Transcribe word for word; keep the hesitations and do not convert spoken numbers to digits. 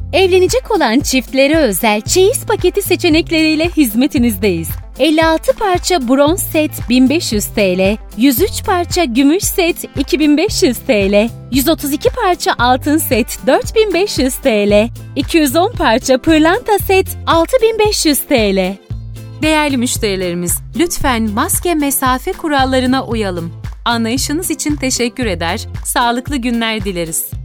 Evlenecek olan çiftlere özel çeyiz paketi seçenekleriyle hizmetinizdeyiz. elli altı parça bronz set bin beş yüz TL, yüz üç parça gümüş set iki bin beş yüz TL, yüz otuz iki parça altın set dört bin beş yüz TL, iki yüz on parça pırlanta set altı bin beş yüz TL. Değerli müşterilerimiz, lütfen maske mesafe kurallarına uyalım. Anlayışınız için teşekkür eder, sağlıklı günler dileriz.